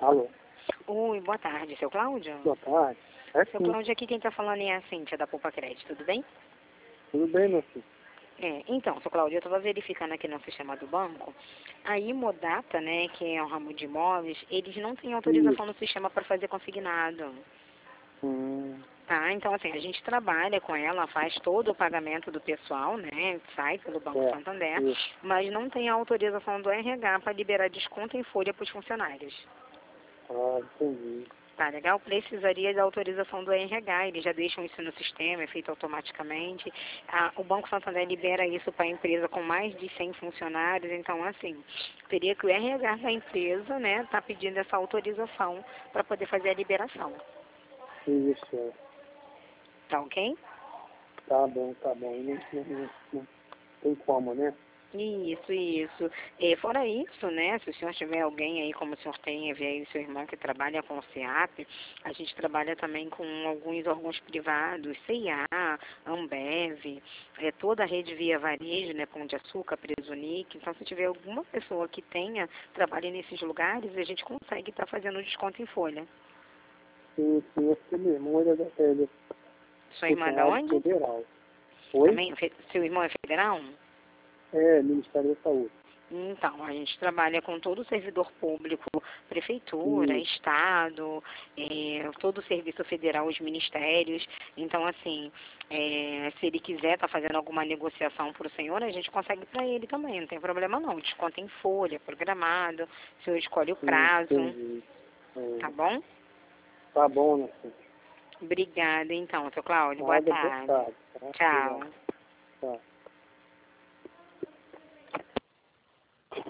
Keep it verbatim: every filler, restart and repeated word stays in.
Alô? Oi, boa tarde, seu Cláudio? Boa tarde. É Seu sim. Cláudio, aqui quem está falando é a Cíntia, da Poupa Crédito, tudo bem? Tudo bem, meu filho? É, então, seu Cláudio, eu estava verificando aqui no sistema do banco, a Imodata, né, que é um ramo de imóveis, eles não têm autorização no Isso. sistema para fazer consignado. Hum, Tá, então assim, a gente trabalha com ela, faz todo o pagamento do pessoal, né, sai pelo Banco é. Santander, Isso. mas não tem a autorização do R H para liberar desconto em folha para os funcionários. Ah, entendi. Tá legal? Precisaria da autorização do R H, eles já deixam isso no sistema, é feito automaticamente. Ah, o Banco Santander libera isso para a empresa com mais de cem funcionários, então assim, teria que o R H da empresa, né, tá pedindo essa autorização para poder fazer a liberação. Isso, é. Tá ok? Tá bom, tá bom. Não, não, não, não tem como, né? Isso, isso. E fora isso, né, se o senhor tiver alguém aí, como o senhor tem, vê aí seu irmão que trabalha com o SEAP, a gente trabalha também com alguns órgãos privados, C e A, Ambev, é, toda a rede Via Varejo, né, Pão de Açúcar, Presunic. Então, se tiver alguma pessoa que tenha, trabalhe nesses lugares, a gente consegue estar fazendo desconto em folha. Sim, sim, é porque meu irmão ele é, da- ele é Sua irmã é da funcionário onde? federal. Oi? Também, fe- seu irmão é federal? É, Ministério da Saúde. Então, a gente trabalha com todo o servidor público, prefeitura, Isso. estado, eh, todo o serviço federal, os ministérios. Então, assim, eh, se ele quiser estar fazendo alguma negociação para o senhor, a gente consegue para ele também, não tem problema não. Desconto em folha, programado, o senhor escolhe o Sim, prazo, entendi. É. tá bom? Tá bom, né, filho? Obrigada, então, seu Cláudio. Boa Nada, boa tarde. tarde. Tá? Obrigado. Tchau. Tá.